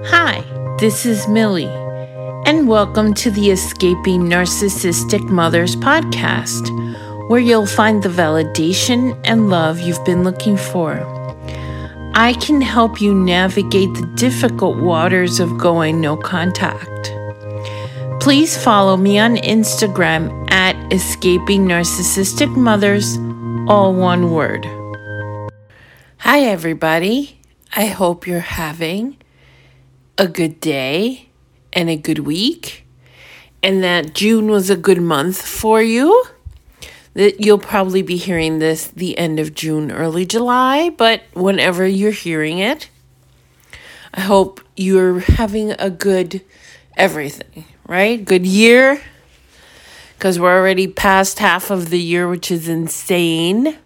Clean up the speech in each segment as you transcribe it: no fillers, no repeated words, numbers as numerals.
Hi, this is Millie, and welcome to the Escaping Narcissistic Mothers podcast, where you'll find the validation and love you've been looking for. I can help you navigate the difficult waters of going no contact. Please follow me on Instagram at Escaping Narcissistic Mothers, all one word. Hi, everybody. I hope you're having a good day and a good week, and that June was a good month for you. That you'll probably be hearing this the end of June, early July, but whenever you're hearing it, I hope you're having a good everything, right? Good year, because we're already past half of the year, which is insane.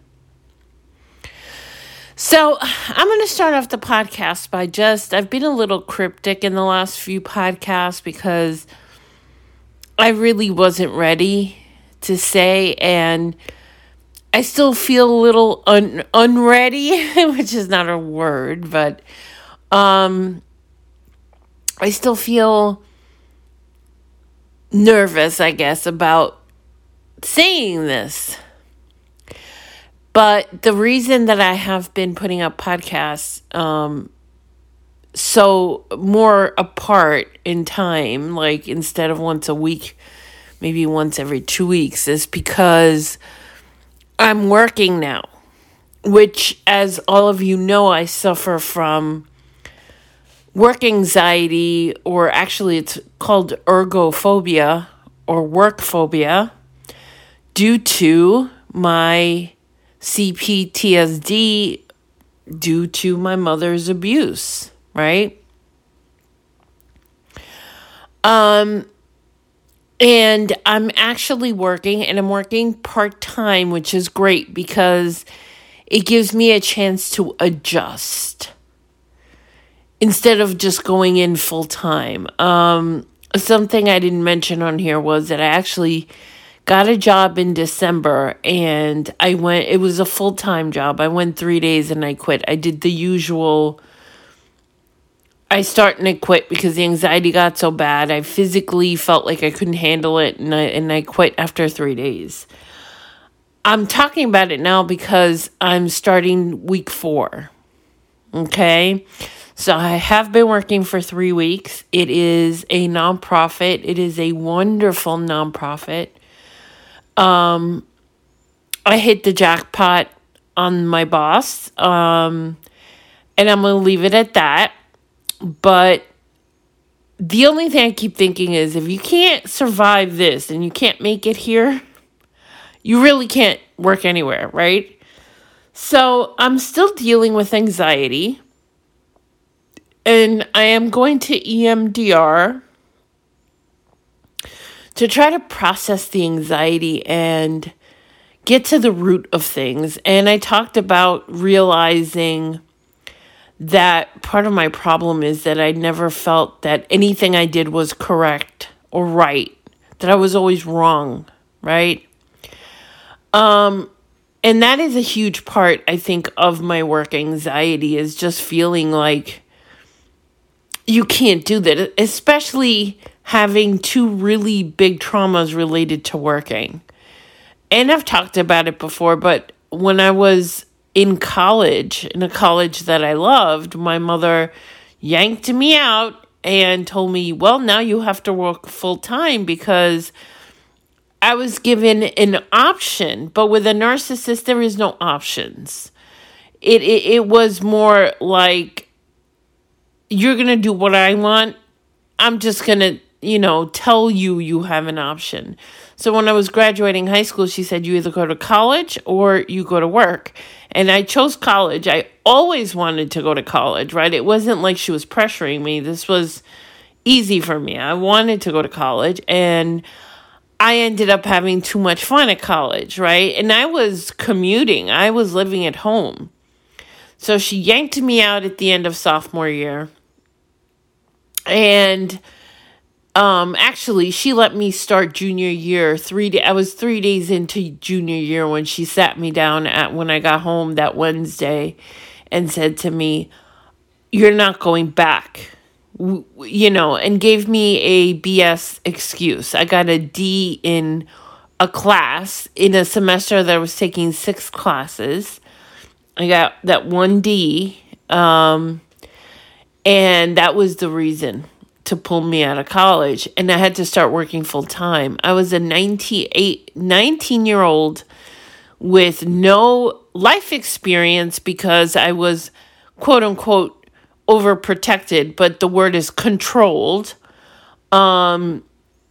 So I'm going to start off the podcast by I've been a little cryptic in the last few podcasts because I really wasn't ready to say, and I still feel a little unready, which is not a word, but I still feel nervous, I guess, about saying this. But the reason that I have been putting up podcasts so more apart in time, like instead of once a week, maybe once every 2 weeks, is because I'm working now, which, as all of you know, I suffer from work anxiety, or actually it's called ergophobia or work phobia, due to my CPTSD due to my mother's abuse, right? And I'm actually working, and I'm working part-time, which is great because it gives me a chance to adjust instead of just going in full-time. Something I didn't mention on here was that I actually got a job in December, and it was a full-time job. I went 3 days and I quit. I did the usual, I start and I quit because the anxiety got so bad. I physically felt like I couldn't handle it, and I quit after 3 days. I'm talking about it now because I'm starting week 4. Okay? So I have been working for 3 weeks. It is a nonprofit. It is a wonderful nonprofit. I hit the jackpot on my boss, and I'm going to leave it at that. But the only thing I keep thinking is, if you can't survive this and you can't make it here, you really can't work anywhere, right? So I'm still dealing with anxiety, and I am going to EMDR to try to process the anxiety and get to the root of things. And I talked about realizing that part of my problem is that I never felt that anything I did was correct or right, that I was always wrong, right? And that is a huge part, I think, of my work anxiety, is just feeling like you can't do that, especially having 2 really big traumas related to working. And I've talked about it before, but when I was in college, in a college that I loved, my mother yanked me out and told me, well, now you have to work full time, because I was given an option. But with a narcissist, there is no options. It was more like, you're going to do what I want. I'm just going to, tell you have an option. So when I was graduating high school, she said, you either go to college or you go to work. And I chose college. I always wanted to go to college, right? It wasn't like she was pressuring me. This was easy for me. I wanted to go to college, and I ended up having too much fun at college, right? And I was commuting. I was living at home. So she yanked me out at the end of sophomore year. And actually, she let me start junior year. I was 3 days into junior year when she sat me down when I got home that Wednesday and said to me, "You're not going back. and gave me a BS excuse. I got a D in a class in a semester that I was taking 6 classes. I got that 1D, and that was the reason to pull me out of college. And I had to start working full time. I was a 19-year-old with no life experience because I was, quote unquote, overprotected, but the word is controlled. And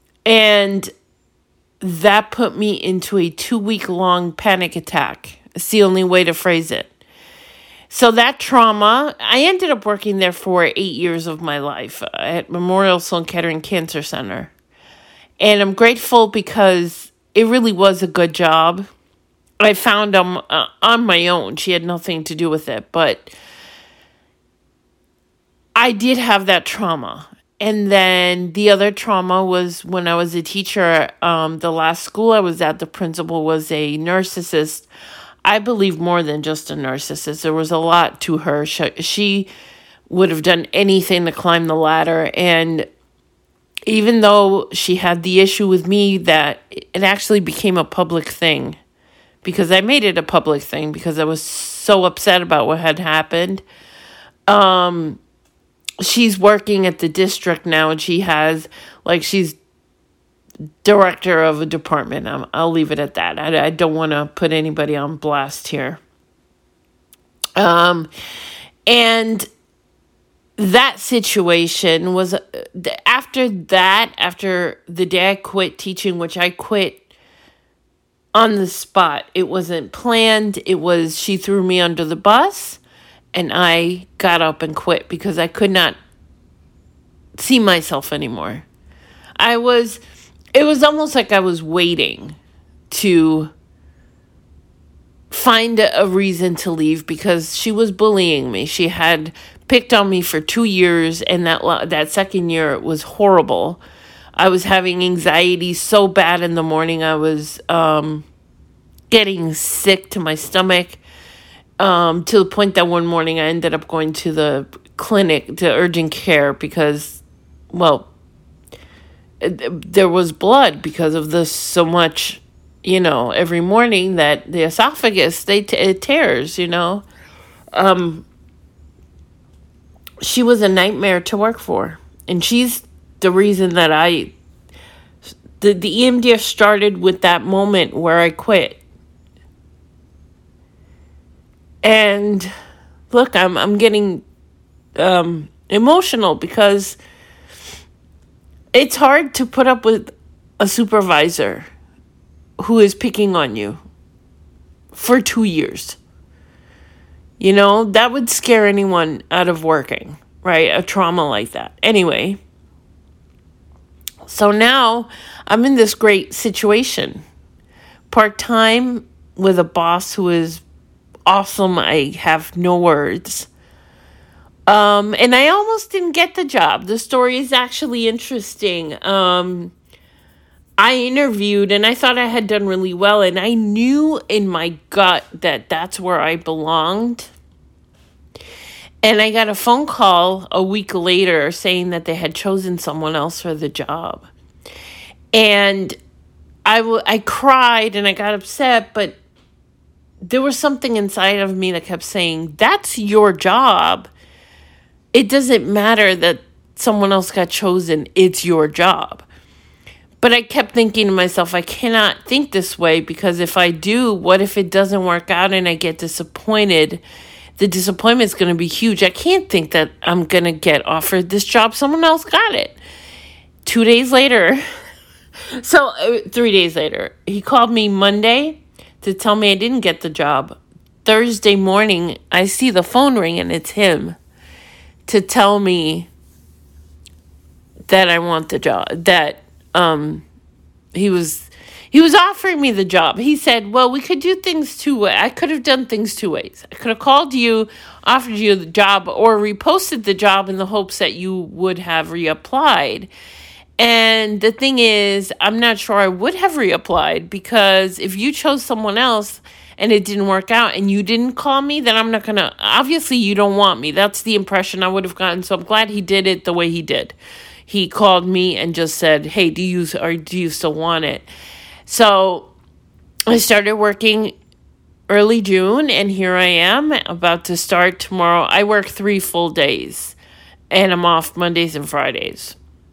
that put me into a 2-week-long panic attack. It's the only way to phrase it. So that trauma, I ended up working there for 8 years of my life at Memorial Sloan Kettering Cancer Center. And I'm grateful because it really was a good job. I found them on my own. She had nothing to do with it, but I did have that trauma. And then the other trauma was when I was a teacher, the last school I was at, the principal was a narcissist. I believe more than just a narcissist. There was a lot to her. She would have done anything to climb the ladder. And even though she had the issue with me, that it actually became a public thing. Because I made it a public thing because I was so upset about what had happened. She's working at the district now, and she's director of a department. I'll leave it at that. I don't want to put anybody on blast here. And that situation was after the day I quit teaching, which I quit on the spot. It wasn't planned. She threw me under the bus, and I got up and quit because I could not see myself anymore. It was almost like I was waiting to find a reason to leave because she was bullying me. She had picked on me for 2 years, and that second year it was horrible. I was having anxiety so bad in the morning. I was getting sick to my stomach to the point that one morning I ended up going to the clinic, to urgent care, because, there was blood because of this so much, every morning that the esophagus, it tears, She was a nightmare to work for. And she's the reason that the EMDR started with that moment where I quit. And look, I'm getting emotional because it's hard to put up with a supervisor who is picking on you for 2 years. That would scare anyone out of working, right? A trauma like that. Anyway, so now I'm in this great situation. Part-time with a boss who is awesome. I have no words. And I almost didn't get the job. The story is actually interesting. I interviewed and I thought I had done really well, and I knew in my gut that that's where I belonged. And I got a phone call a week later saying that they had chosen someone else for the job. And I cried and I got upset, but there was something inside of me that kept saying, that's your job. It doesn't matter that someone else got chosen. It's your job. But I kept thinking to myself, I cannot think this way, because if I do, what if it doesn't work out and I get disappointed? The disappointment is going to be huge. I can't think that I'm going to get offered this job. Someone else got it. 2 days later, 3 days later, he called me Monday to tell me I didn't get the job. Thursday morning, I see the phone ring and it's him to tell me that I want the job, that he was offering me the job. He said, well, we could do things 2 ways. I could have done things 2 ways. I could have called you, offered you the job, or reposted the job in the hopes that you would have reapplied. And the thing is, I'm not sure I would have reapplied, because if you chose someone else and it didn't work out and you didn't call me, then I'm not going to, obviously you don't want me. That's the impression I would have gotten. So I'm glad he did it the way he did. He called me and just said, hey, do you still want it? So I started working early June, and here I am about to start tomorrow. I work 3 full days, and I'm off Mondays and Fridays.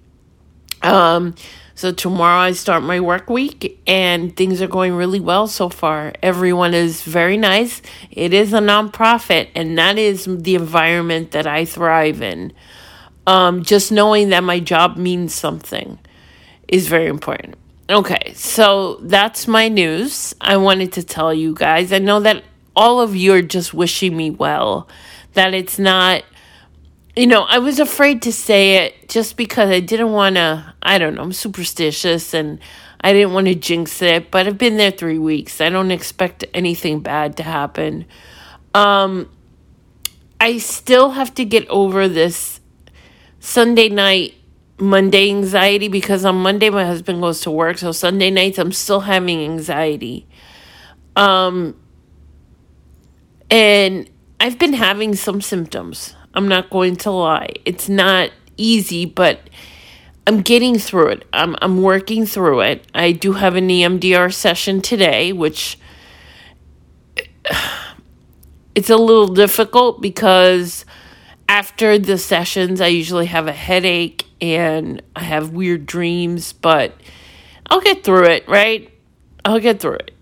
So tomorrow I start my work week, and things are going really well so far. Everyone is very nice. It is a nonprofit, and that is the environment that I thrive in. Just knowing that my job means something is very important. Okay, so that's my news. I wanted to tell you guys. I know that all of you are just wishing me well, that it's not, I was afraid to say it just because I didn't want to, I don't know, I'm superstitious and I didn't want to jinx it, but I've been there 3 weeks. I don't expect anything bad to happen. I still have to get over this Sunday night, Monday anxiety, because on Monday my husband goes to work, so Sunday nights I'm still having anxiety. And I've been having some symptoms. I'm not going to lie. It's not easy, but I'm getting through it. I'm working through it. I do have an EMDR session today, which it's a little difficult because after the sessions, I usually have a headache and I have weird dreams, but I'll get through it, right? I'll get through it.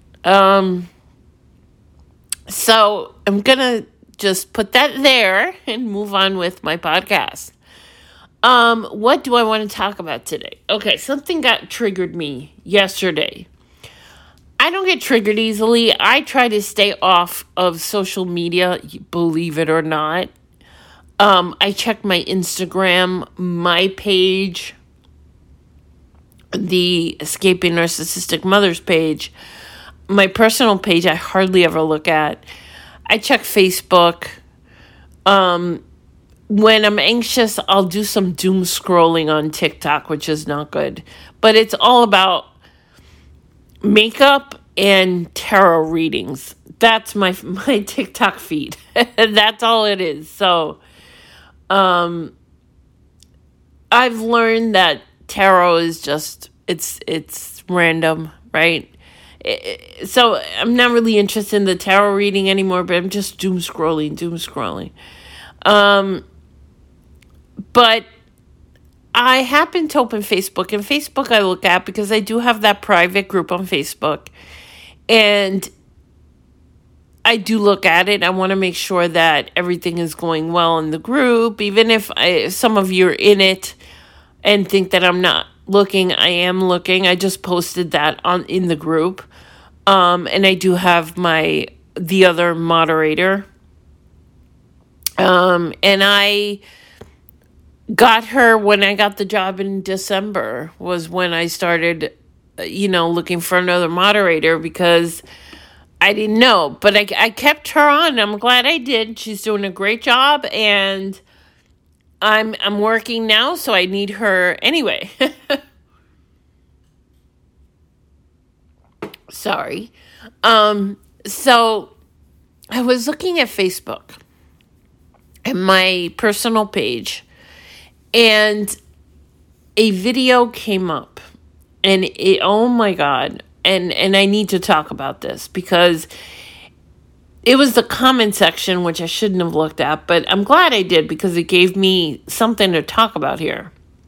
So I'm going to just put that there and move on with my podcast. What do I want to talk about today? Okay, something got triggered me yesterday. I don't get triggered easily. I try to stay off of social media, believe it or not. I check my Instagram, my page, the Escaping Narcissistic Mothers page. My personal page, I hardly ever look at. I check Facebook. When I'm anxious, I'll do some doom scrolling on TikTok, which is not good. But it's all about makeup and tarot readings. That's my TikTok feed. That's all it is. So I've learned that tarot is just, it's random, right? So I'm not really interested in the tarot reading anymore, but I'm just doom scrolling. But I happen to open Facebook, and Facebook I look at because I do have that private group on Facebook, and I do look at it. I want to make sure that everything is going well in the group, even if some of you are in it and think that I'm not looking. I am looking. I just posted that in the group, and I do have the other moderator, and I got her when I got the job in December, was when I started, looking for another moderator because I didn't know, but I kept her on. I'm glad I did. She's doing a great job, and I'm working now, so I need her anyway. Sorry. So I was looking at Facebook and my personal page, and a video came up, and oh my God. And I need to talk about this because it was the comment section, which I shouldn't have looked at, but I'm glad I did because it gave me something to talk about here.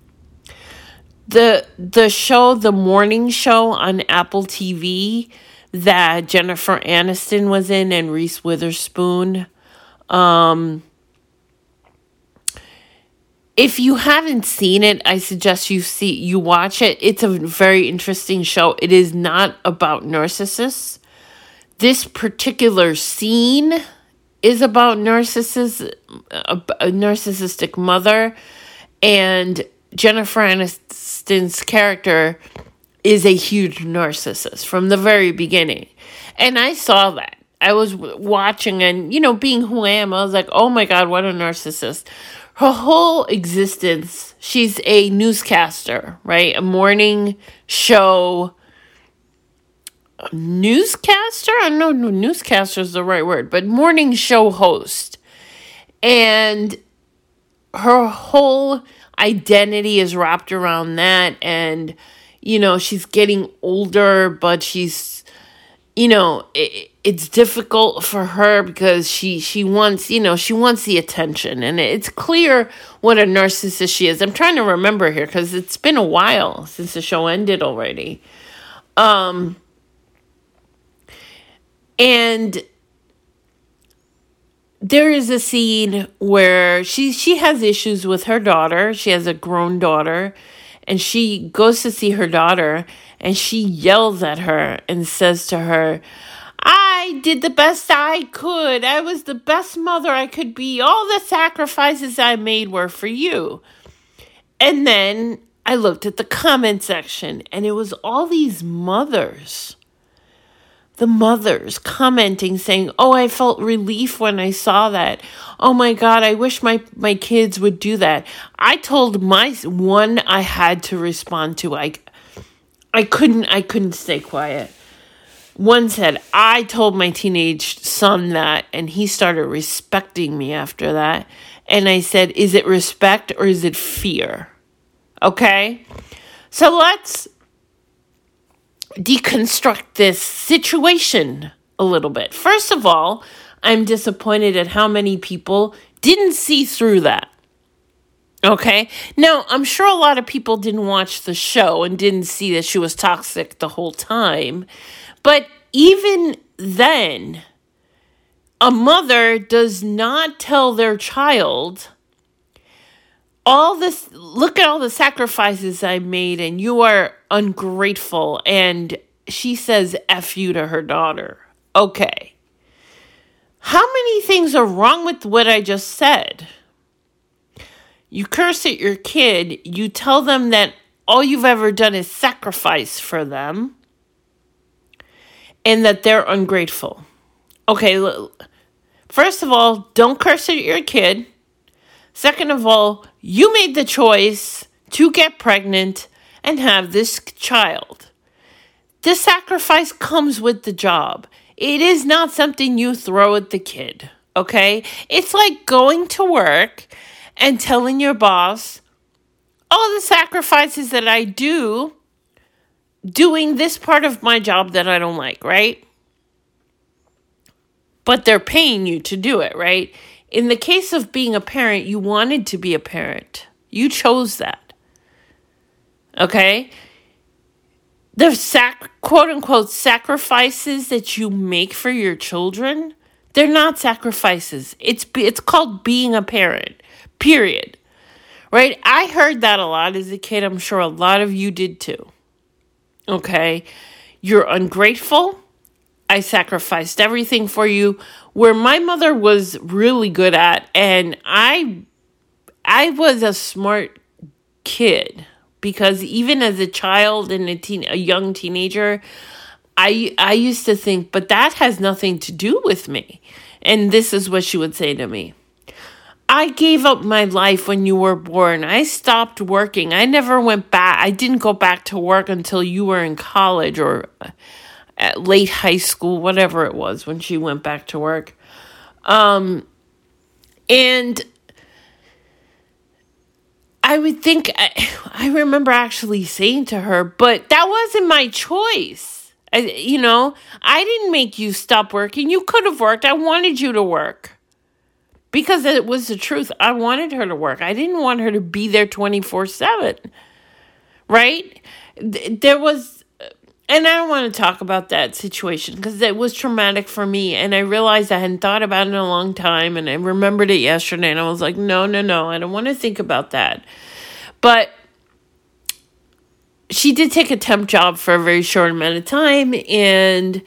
The show, The Morning Show on Apple TV that Jennifer Aniston was in and Reese Witherspoon. If you haven't seen it, I suggest you watch it. It's a very interesting show. It is not about narcissists. This particular scene is about a narcissistic mother, and Jennifer Aniston's character is a huge narcissist from the very beginning. And I saw that. I was watching and, being who I am, I was like, oh my God, what a narcissist. Her whole existence, she's a newscaster, right? A morning show newscaster. I don't know, newscaster is the right word, but morning show host. And her whole identity is wrapped around that. And, she's getting older, but she's, it's difficult for her because she wants, she wants the attention. And it's clear what a narcissist she is. I'm trying to remember here because it's been a while since the show ended already. And there is a scene where she has issues with her daughter. She has a grown daughter, and she goes to see her daughter, and she yells at her and says to her, I did the best I could. I was the best mother I could be. All the sacrifices I made were for you. And then I looked at the comment section, and it was all these mothers. The mothers commenting, saying, oh, I felt relief when I saw that. Oh my God, I wish my kids would do that. I told my one I had to respond to. I couldn't stay quiet. One said, I told my teenage son that, and he started respecting me after that. And I said, is it respect or is it fear? Okay? So let's deconstruct this situation a little bit. First of all, I'm disappointed at how many people didn't see through that. Okay? Now, I'm sure a lot of people didn't watch the show and didn't see that she was toxic the whole time. But even then, a mother does not tell their child, look at all the sacrifices I made and you are ungrateful. And she says F you to her daughter. Okay. How many things are wrong with what I just said? You curse at your kid. You tell them that all you've ever done is sacrifice for them and that they're ungrateful. Okay. First of all, don't curse at your kid. Second of all, you made the choice to get pregnant and have this child. The sacrifice comes with the job. It is not something you throw at the kid, okay? It's like going to work and telling your boss, all the sacrifices that I do doing this part of my job that I don't like, right? But they're paying you to do it, right? In the case of being a parent, you wanted to be a parent. You chose that. Okay? The quote-unquote sacrifices that you make for your children, they're not sacrifices. It's called being a parent, period. Right? I heard that a lot as a kid. I'm sure a lot of you did too. Okay? You're ungrateful. I sacrificed everything for you. Where my mother was really good at, and I was a smart kid, because even as a child and a young teenager, I used to think, but that has nothing to do with me. And this is what she would say to me. I gave up my life when you were born. I stopped working. I never went back. I didn't go back to work until you were in college or at late high school, whatever it was, when she went back to work. And I would think, I remember actually saying to her, but that wasn't my choice. I didn't make you stop working. You could have worked. I wanted you to work. Because it was the truth. I wanted her to work. I didn't want her to be there 24/7. Right? There was, and I don't want to talk about that situation because it was traumatic for me. And I realized I hadn't thought about it in a long time. And I remembered it yesterday. And I was like, no. I don't want to think about that. But she did take a temp job for a very short amount of time. And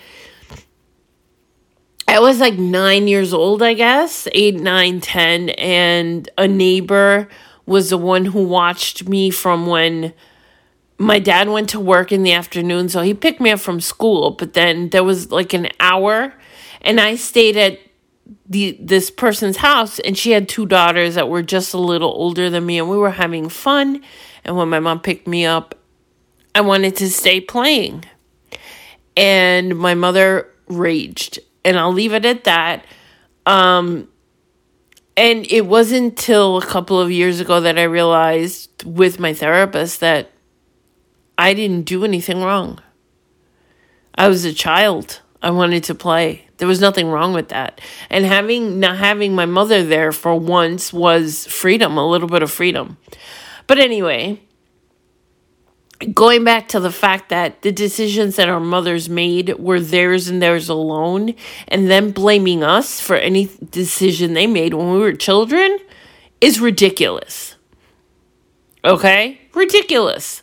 I was like 9 years old, I guess, 8, 9, 10. And a neighbor was the one who watched me from when my dad went to work in the afternoon. So he picked me up from school. But then there was like an hour. And I stayed at this person's house. And she had 2 daughters that were just a little older than me. And we were having fun. And when my mom picked me up, I wanted to stay playing. and my mother raged. And I'll leave it at that. And it wasn't until a couple of years ago that I realized with my therapist that I didn't do anything wrong. I was a child. I wanted to play. There was nothing wrong with that. And not having my mother there for once was freedom, a little bit of freedom. But anyway, going back to the fact that the decisions that our mothers made were theirs and theirs alone, and them blaming us for any decision they made when we were children is ridiculous. Okay? Ridiculous.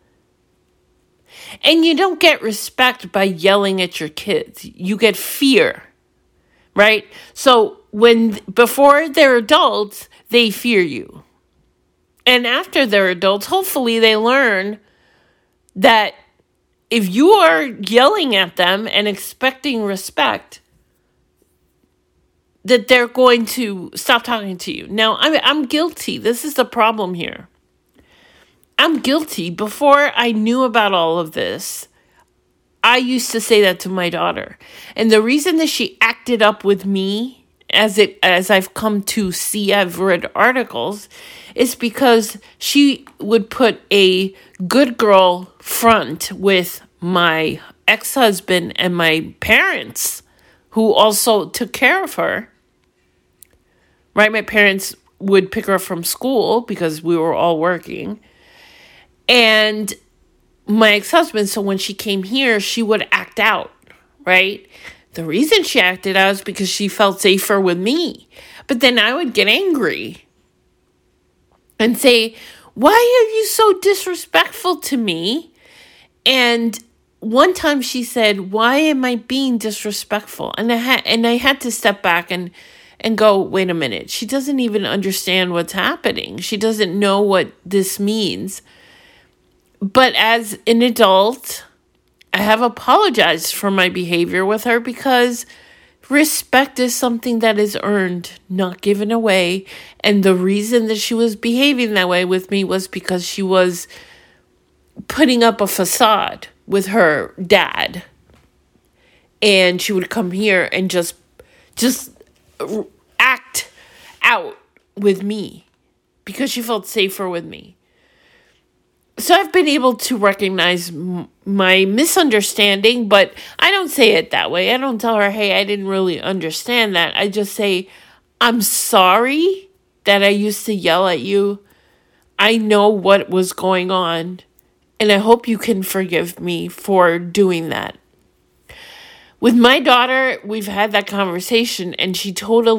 And you don't get respect by yelling at your kids. You get fear, right? So before they're adults, they fear you. And after they're adults, hopefully they learn that if you are yelling at them and expecting respect, that they're going to stop talking to you. Now, I'm guilty. This is the problem here. I'm guilty. Before I knew about all of this, I used to say that to my daughter. And the reason that she acted up with me, as I've come to see, I've read articles, is because she would put a good girl front with my ex-husband and my parents, who also took care of her. Right? My parents would pick her up from school because we were all working. And my ex-husband, so when she came here, she would act out, right? The reason she acted out is because she felt safer with me. But then I would get angry and say, why are you so disrespectful to me? And one time she said, why am I being disrespectful? And I had to step back and go, wait a minute. She doesn't even understand what's happening. She doesn't know what this means. But as an adult, I have apologized for my behavior with her because respect is something that is earned, not given away. And the reason that she was behaving that way with me was because she was putting up a facade with her dad. And she would come here and just act out with me because she felt safer with me. So I've been able to recognize my misunderstanding, but I don't say it that way. I don't tell her, hey, I didn't really understand that. I just say, I'm sorry that I used to yell at you. I know what was going on, and I hope you can forgive me for doing that. With my daughter, we've had that conversation, and she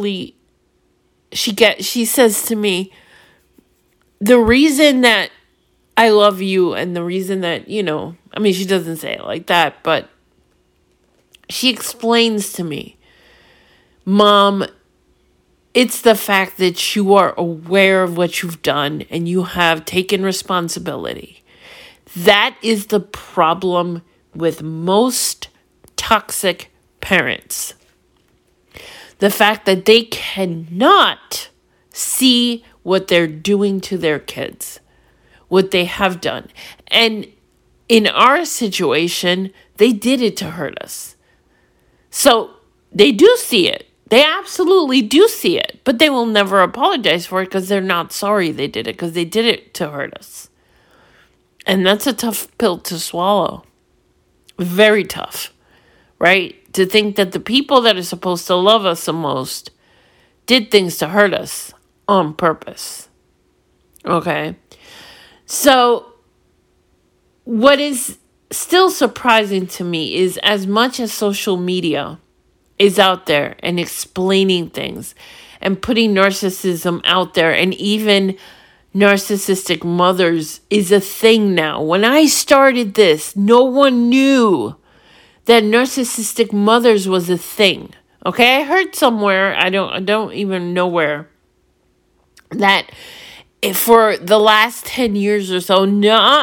says to me, the reason that I love you and the reason that, she doesn't say it like that, but she explains to me, Mom, it's the fact that you are aware of what you've done and you have taken responsibility. That is the problem with most toxic parents. The fact that they cannot see what they're doing to their kids. What they have done. And in our situation, they did it to hurt us. So they do see it. They absolutely do see it. But they will never apologize for it because they're not sorry they did it, because they did it to hurt us. And that's a tough pill to swallow. Very tough. Right? To think that the people that are supposed to love us the most did things to hurt us on purpose. Okay? So, what is still surprising to me is as much as social media is out there and explaining things and putting narcissism out there, and even narcissistic mothers is a thing now. When I started this, no one knew that narcissistic mothers was a thing. Okay, I heard somewhere, I don't even know where, that for the last 10 years or so,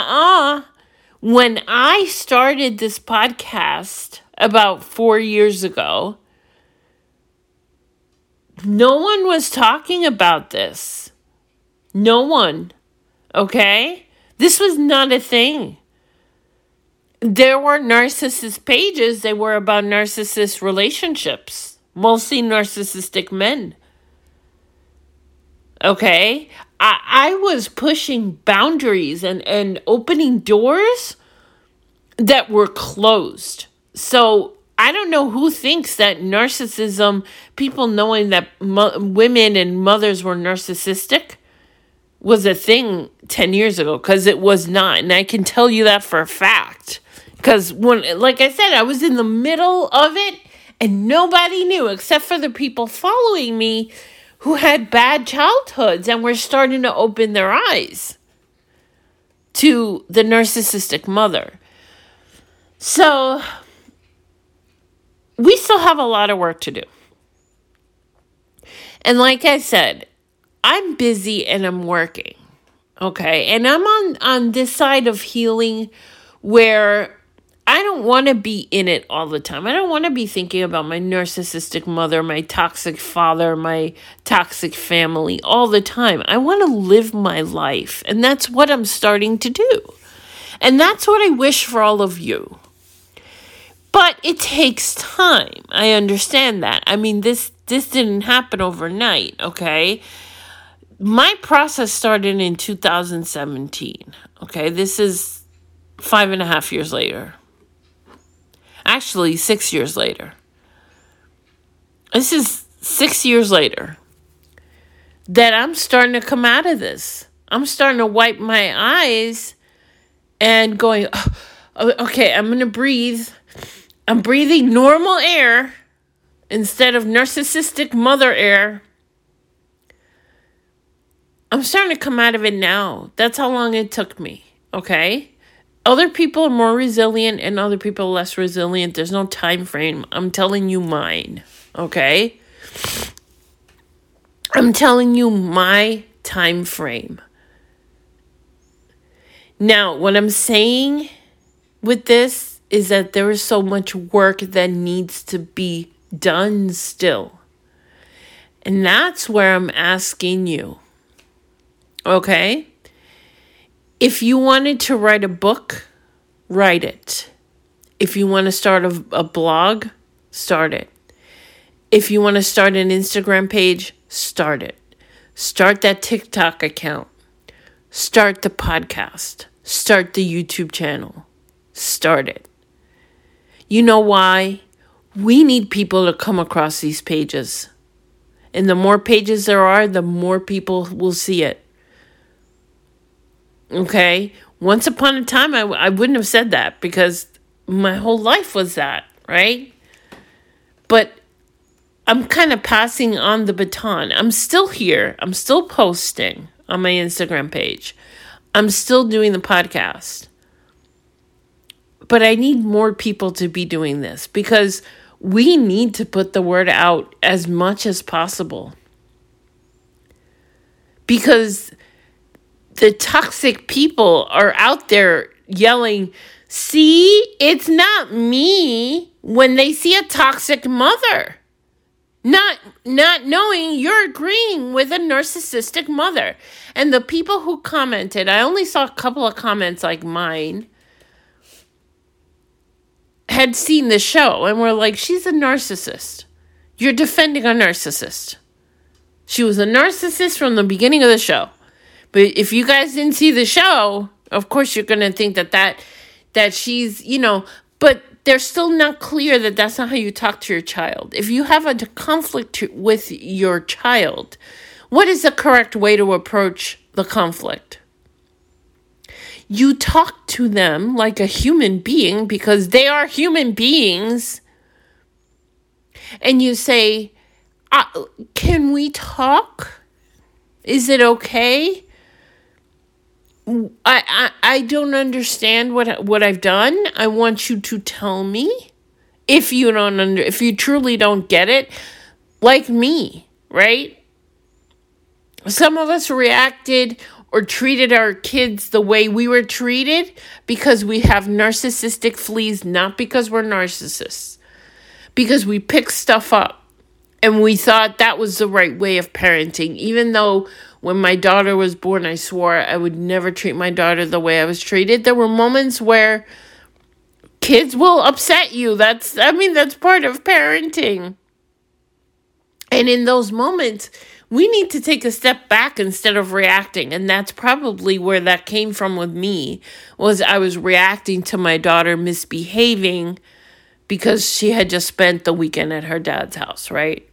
when I started this podcast about 4 years ago, no one was talking about this. No one. Okay? This was not a thing. there were narcissist pages. They were about narcissist relationships, mostly narcissistic men. Okay? I was pushing boundaries and opening doors that were closed. So I don't know who thinks that narcissism, people knowing that women and mothers were narcissistic, was a thing 10 years ago, because it was not. And I can tell you that for a fact. Because when, like I said, I was in the middle of it and nobody knew except for the people following me who had bad childhoods and were starting to open their eyes to the narcissistic mother. So we still have a lot of work to do. And like I said, I'm busy and I'm working. Okay. And I'm on this side of healing where I don't want to be in it all the time. I don't want to be thinking about my narcissistic mother, my toxic father, my toxic family all the time. I want to live my life. And that's what I'm starting to do. And that's what I wish for all of you. But it takes time. I understand that. I mean, this didn't happen overnight, okay? My process started in 2017, okay? This is 5.5 years later. Actually, 6 years later. This is 6 years later that I'm starting to come out of this. I'm starting to wipe my eyes and going, oh, okay, I'm going to breathe. I'm breathing normal air instead of narcissistic mother air. I'm starting to come out of it now. That's how long it took me, okay? Other people are more resilient and other people are less resilient. There's no time frame. I'm telling you mine, okay? I'm telling you my time frame. Now, what I'm saying with this is that there is so much work that needs to be done still. And that's where I'm asking you, okay? If you wanted to write a book, write it. If you want to start a blog, start it. If you want to start an Instagram page, start it. Start that TikTok account. Start the podcast. Start the YouTube channel. Start it. You know why? We need people to come across these pages. And the more pages there are, the more people will see it. Okay? Once upon a time, I wouldn't have said that because my whole life was that, right? But I'm kind of passing on the baton. I'm still here. I'm still posting on my Instagram page. I'm still doing the podcast. But I need more people to be doing this because we need to put the word out as much as possible. Because the toxic people are out there yelling, see, it's not me, when they see a toxic mother. Not knowing you're agreeing with a narcissistic mother. And the people who commented, I only saw a couple of comments like mine, had seen the show and were like, she's a narcissist. You're defending a narcissist. She was a narcissist from the beginning of the show. But if you guys didn't see the show, of course you're going to think that she's, but they're still not clear that that's not how you talk to your child. If you have a conflict with your child, what is the correct way to approach the conflict? You talk to them like a human being because they are human beings. And you say, can we talk? Is it okay? I don't understand what I've done. I want you to tell me if you truly don't get it, like me, right? Some of us reacted or treated our kids the way we were treated because we have narcissistic fleas, not because we're narcissists. Because we pick stuff up and we thought that was the right way of parenting, even though when my daughter was born, I swore I would never treat my daughter the way I was treated. There were moments where kids will upset you. That's part of parenting. And in those moments, we need to take a step back instead of reacting. And that's probably where that came from with me, was I was reacting to my daughter misbehaving because she had just spent the weekend at her dad's house, right?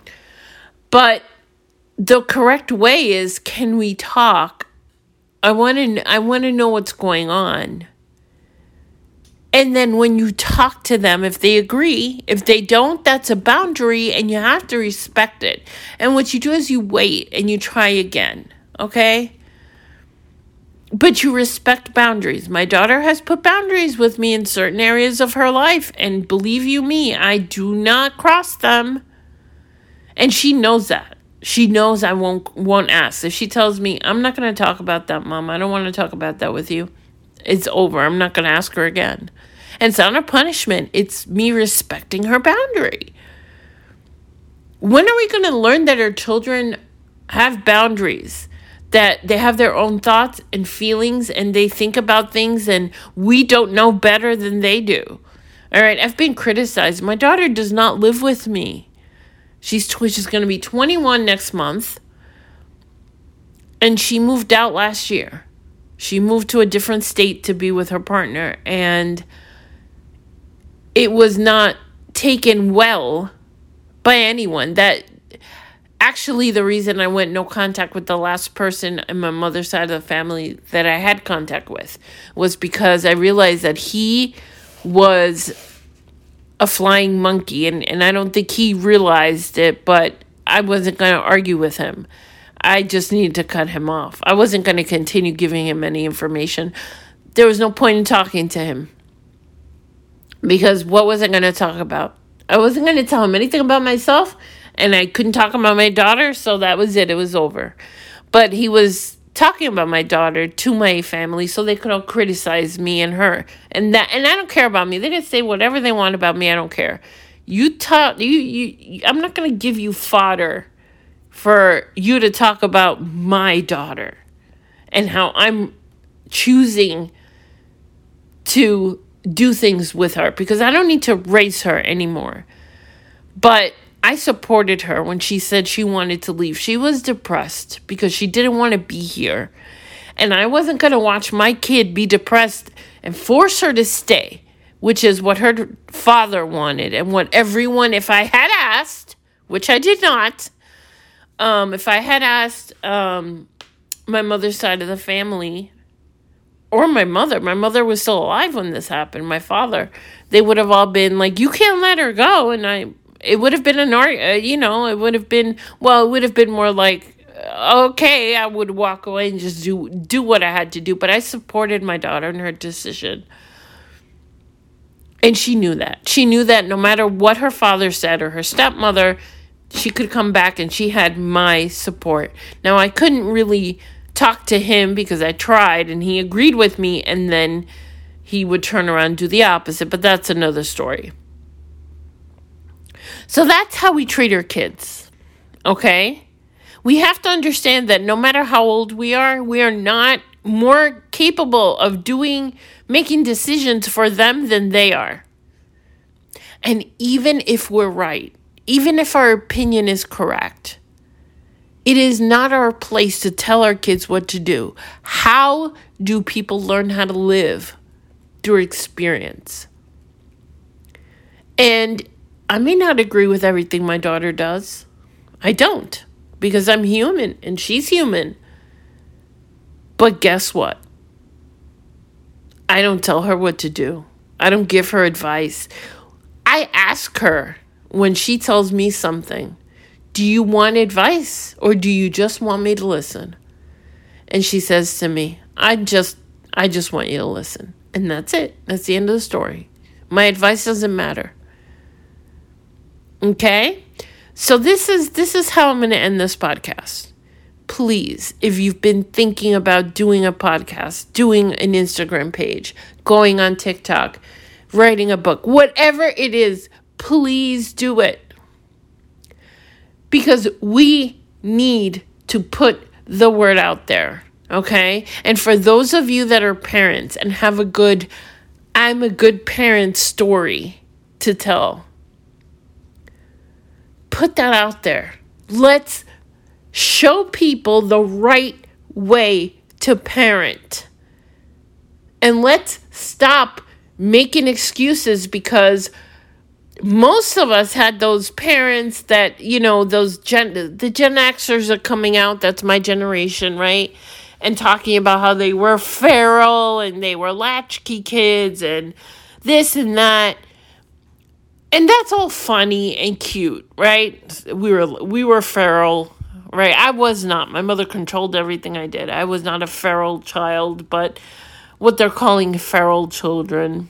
But the correct way is, can we talk? I want to know what's going on. And then when you talk to them, if they agree, if they don't, that's a boundary and you have to respect it. And what you do is you wait and you try again, okay? But you respect boundaries. My daughter has put boundaries with me in certain areas of her life. And believe you me, I do not cross them. And she knows that. She knows I won't ask. If she tells me, I'm not going to talk about that, Mom. I don't want to talk about that with you. It's over. I'm not going to ask her again. And it's not a punishment. It's me respecting her boundary. When are we going to learn that our children have boundaries? That they have their own thoughts and feelings and they think about things and we don't know better than they do. All right, I've been criticized. My daughter does not live with me. She's going to be 21 next month. And she moved out last year. She moved to a different state to be with her partner. And it was not taken well by anyone. That actually the reason I went no contact with the last person in my mother's side of the family that I had contact with was because I realized that he was a flying monkey, and I don't think he realized it, but I wasn't going to argue with him. I just needed to cut him off. I wasn't going to continue giving him any information. There was no point in talking to him. Because what was I going to talk about? I wasn't going to tell him anything about myself, and I couldn't talk about my daughter, so that was it. It was over. But he was talking about my daughter to my family so they could all criticize me and her. And I don't care about me. They can say whatever they want about me. I don't care. I'm not going to give you fodder for you to talk about my daughter and how I'm choosing to do things with her, because I don't need to raise her anymore. But I supported her when she said she wanted to leave. She was depressed because she didn't want to be here. And I wasn't going to watch my kid be depressed and force her to stay, which is what her father wanted and what everyone, if I had asked, which I did not, if I had asked my mother's side of the family, or my mother was still alive when this happened, my father, they would have all been like, you can't let her go. And it would have been it would have been more like, okay, I would walk away and just do what I had to do. But I supported my daughter in her decision. And she knew that. She knew that no matter what her father said or her stepmother, she could come back and she had my support. Now, I couldn't really talk to him because I tried and he agreed with me, and then he would turn around and do the opposite, but that's another story. So that's how we treat our kids, okay? We have to understand that no matter how old we are not more capable of making decisions for them than they are. And even if we're right, even if our opinion is correct, it is not our place to tell our kids what to do. How do people learn how to live? Through experience. And I may not agree with everything my daughter does. I don't, because I'm human and she's human. But guess what? I don't tell her what to do. I don't give her advice. I ask her when she tells me something, do you want advice or do you just want me to listen? And she says to me, I just want you to listen. And that's it. That's the end of the story. My advice doesn't matter. Okay? So this is how I'm going to end this podcast. Please, if you've been thinking about doing a podcast, doing an Instagram page, going on TikTok, writing a book, whatever it is, please do it. Because we need to put the word out there, okay? And for those of you that are parents and have a good I'm a good parent story to tell. Put that out there. Let's show people the right way to parent. And let's stop making excuses, because most of us had those parents that, the Gen Xers are coming out. That's my generation, right? And talking about how they were feral and they were latchkey kids and this and that. And that's all funny and cute, right? We were feral, right? I was not. My mother controlled everything I did. I was not a feral child, but what they're calling feral children.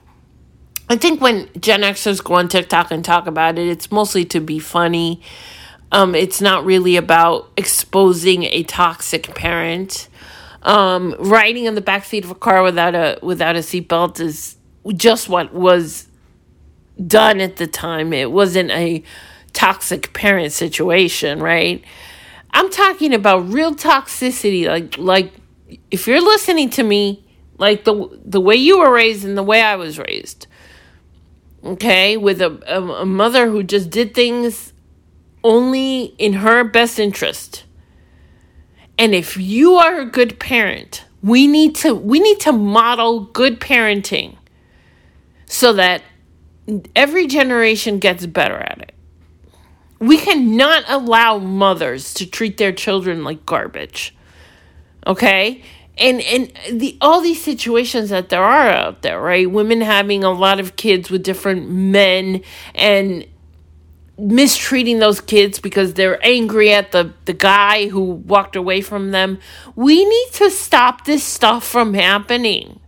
I think when Gen Xers go on TikTok and talk about it, it's mostly to be funny. It's not really about exposing a toxic parent. Riding in the backseat of a car without a seatbelt is just what was done at the time. It wasn't a toxic parent situation, right? I'm talking about real toxicity, like if you're listening to me, like the way you were raised and the way I was raised. Okay, with a mother who just did things only in her best interest. And if you are a good parent, we need to model good parenting so that every generation gets better at it. We cannot allow mothers to treat their children like garbage. Okay? And all these situations that there are out there, right? Women having a lot of kids with different men and mistreating those kids because they're angry at the guy who walked away from them. We need to stop this stuff from happening.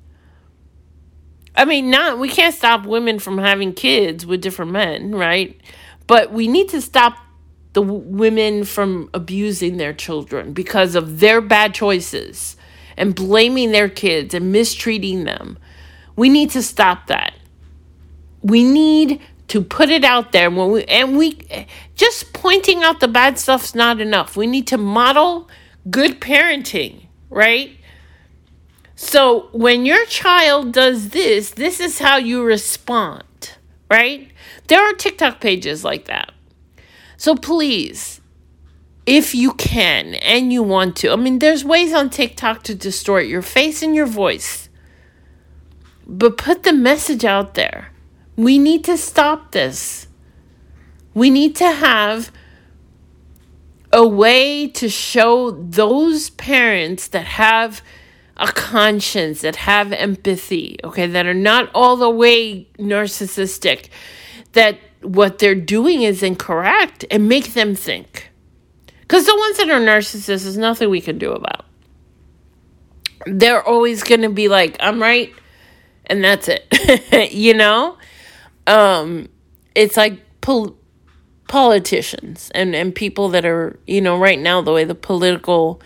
I mean, we can't stop women from having kids with different men, right? But we need to stop the women from abusing their children because of their bad choices and blaming their kids and mistreating them. We need to stop that. We need to put it out there. We just pointing out the bad stuff's not enough. We need to model good parenting, right? So when your child does this is how you respond, right? There are TikTok pages like that. So please, if you can and you want to, there's ways on TikTok to distort your face and your voice. But put the message out there. We need to stop this. We need to have a way to show those parents that have a conscience, that have empathy, okay, that are not all the way narcissistic, that what they're doing is incorrect, and make them think. Because the ones that are narcissists, there's nothing we can do about. They're always going to be like, I'm right, and that's it. It's like politicians and people that are, right now, the way the political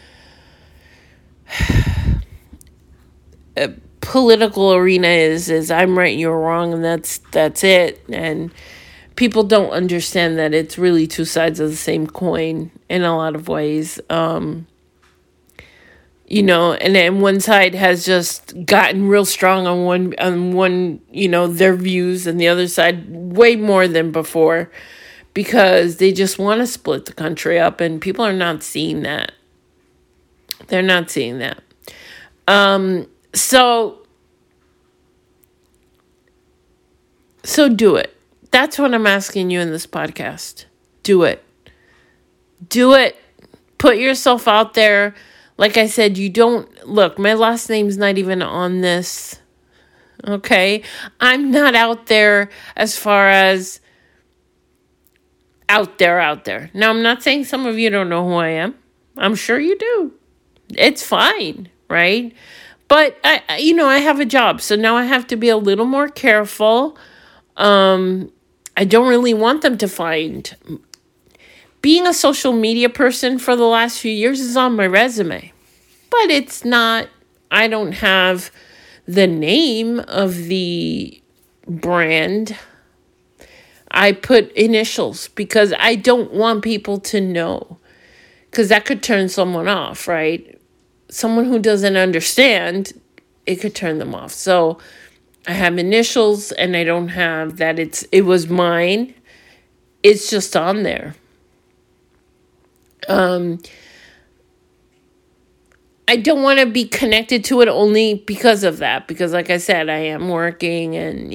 arena is I'm right, you're wrong, and that's it. And people don't understand that it's really two sides of the same coin in a lot of ways. And then one side has just gotten real strong on one, their views, and the other side way more than before, because they just want to split the country up, and people are not seeing that. They're not seeing that. So do it. That's what I'm asking you in this podcast. Do it. Do it. Put yourself out there. Like I said, look, my last name's not even on this. Okay? I'm not out there as far as out there. Now, I'm not saying some of you don't know who I am. I'm sure you do. It's fine, right? But I have a job, so now I have to be a little more careful. I don't really want them to find. Being a social media person for the last few years is on my resume, but it's not. I don't have the name of the brand. I put initials because I don't want people to know, because that could turn someone off, right? Someone who doesn't understand, it could turn them off. So I have initials and I don't have that it was mine. It's just on there. I don't want to be connected to it only because of that. Because like I said, I am working and,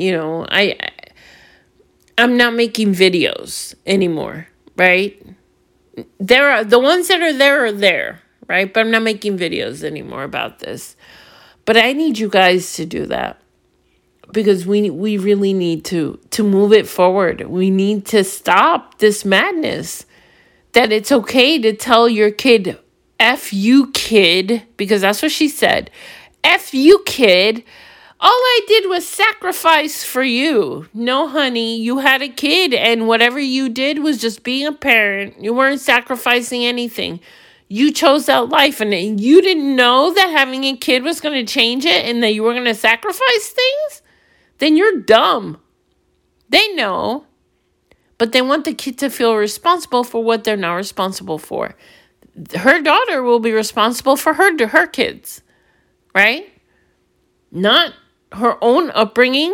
I'm not making videos anymore, right? There are the ones that are there, right? But I'm not making videos anymore about this. But I need you guys to do that because we really need to move it forward. We need to stop this madness that it's okay to tell your kid, F you, kid, because that's what she said. F you, kid. All I did was sacrifice for you. No, honey, you had a kid, and whatever you did was just being a parent. You weren't sacrificing anything. You chose that life, and you didn't know that having a kid was going to change it and that you were going to sacrifice things? Then you're dumb. They know, but they want the kid to feel responsible for what they're not responsible for. Her daughter will be responsible for her kids, right? Not her own upbringing.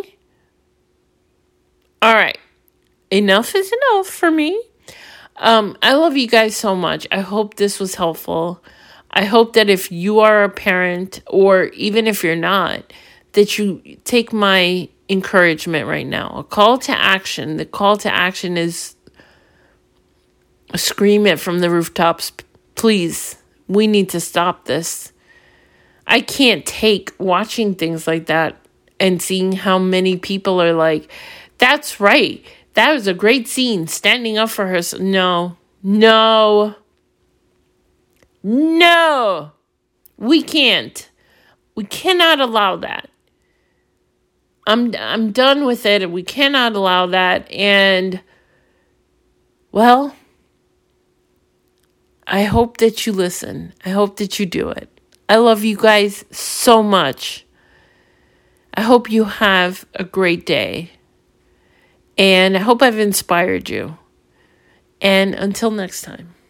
All right. Enough is enough for me. I love you guys so much. I hope this was helpful. I hope that if you are a parent, or even if you're not, that you take my encouragement right now. A call to action. The call to action is scream it from the rooftops. Please, we need to stop this. I can't take watching things like that and seeing how many people are like, that's right. That was a great scene, standing up for her. No. We can't. We cannot allow that. I'm done with it. We cannot allow that. And, well, I hope that you listen. I hope that you do it. I love you guys so much. I hope you have a great day. And I hope I've inspired you. And until next time.